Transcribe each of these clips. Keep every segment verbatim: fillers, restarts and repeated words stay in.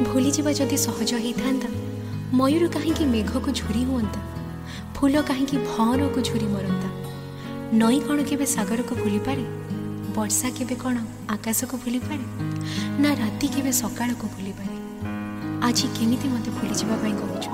भूली जावा जदि सहज होता मयूर कहीं मेघ को झुरी हुंता फूल कहीं भौर को झुरी मरंता नई कौन के सागर को भूली पारे वर्षा के कौन आकाश को भूली पारे ना राति के सकाल को भूली पारे आज केमिति मते भूली जावा कहूँ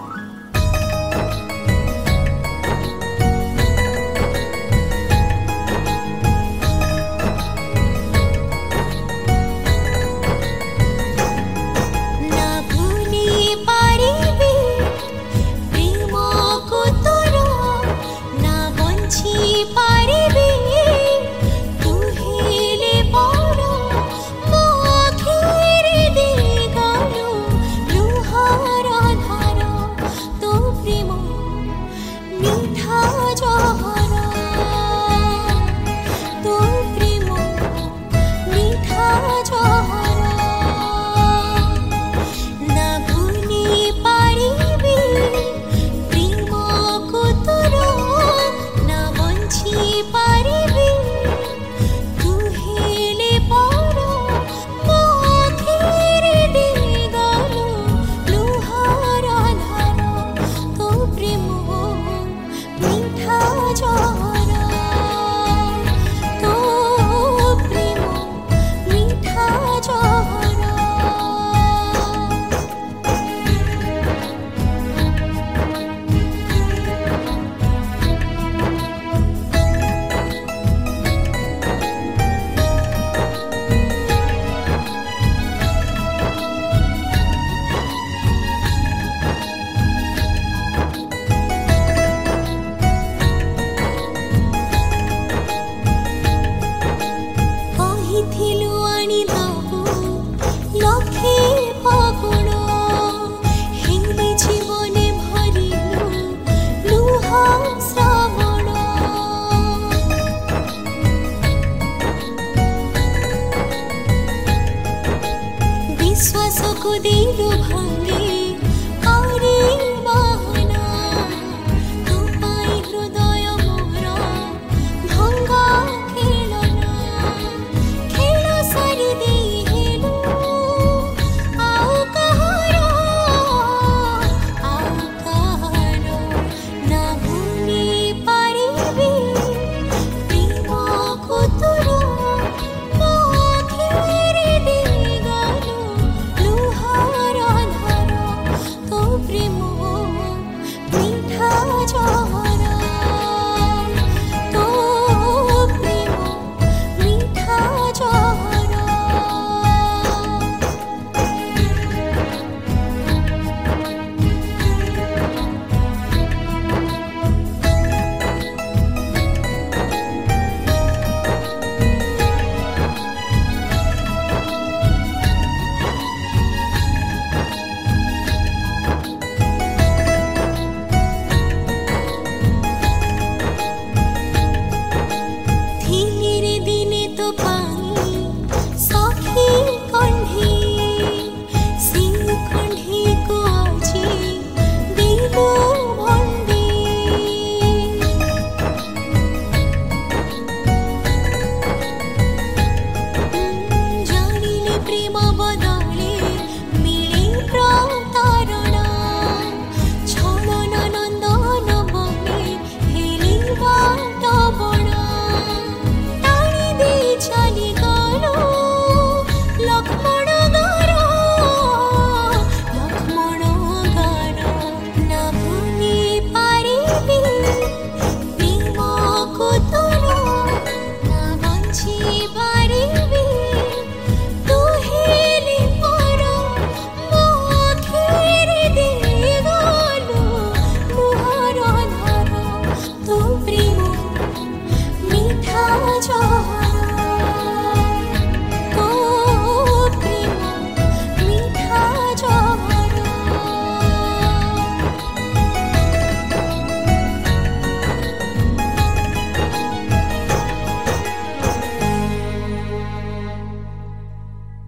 विश्वास को दिल भांगे